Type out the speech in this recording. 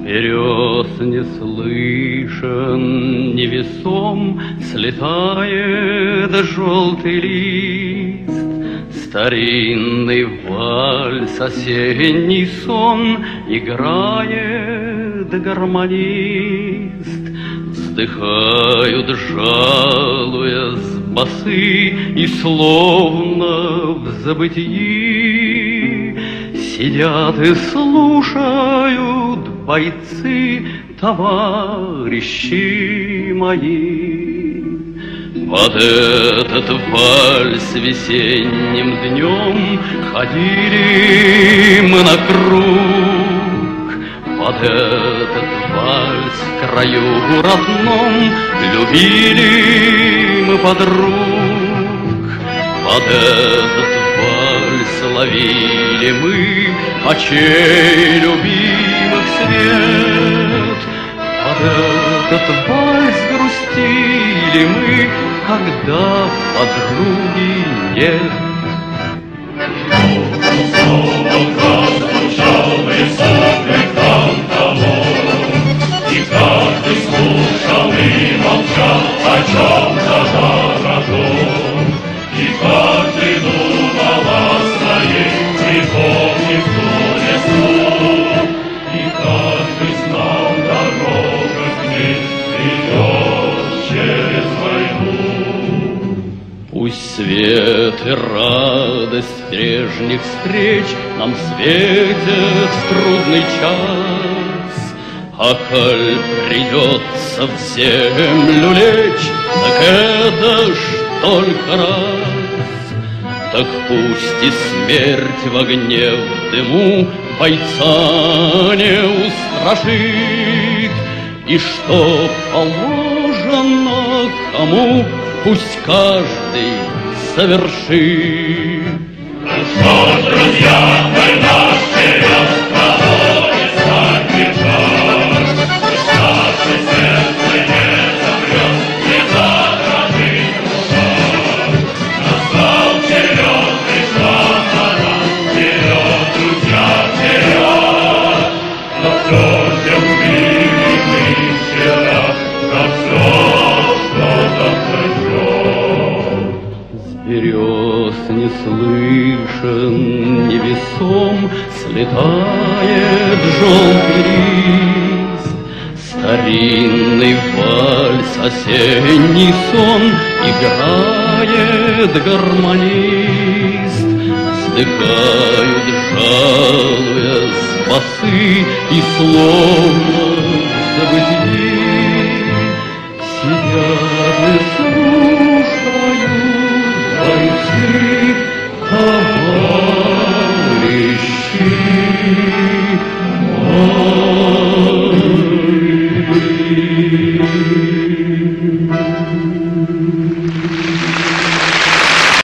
берез не слышен, невесом слетает желтый лист. Старинный вальс, осенний сон играет гармонист. Вздыхают, жалуясь, басы, и словно в забытии сидят и слушают бойцы, товарищи мои. Под этот вальс весенним днем ходили мы на круг. Под этот вальс в краю родном любили мы подруг. Под этот вальс ловили мы очей любимых свет. Под этот вальс грустили мы, когда подруги нет. Снова прозвучал высокий канталон, и каждый слушал и молчал о чем-то дорогом, и каждый думал о своей, припомнив ту лесу, и каждый знал дорогу к ней ведет через войну. Пусть свет и радость прежних встреч нам светят в трудный час, а коль придется в землю лечь, так это ж только раз. Так пусть и смерть в огне, в дыму бойца не устрашит, и что положено кому, пусть каждый совершит. Ну что ж, друзья, война вперед, колодец отбежал, пусть наше сердце не замрет, не задрожит душа. Настал черед, пришла пора, вперед, друзья, вперед. Но все же убили мы вчера, за все, что там пройдет. С берез не слышен, невесом слетает желтый лист. Старинный вальс, осенний сон играет гармонист. Вздыхают, жалуясь, басы, и словно в забытии сидят и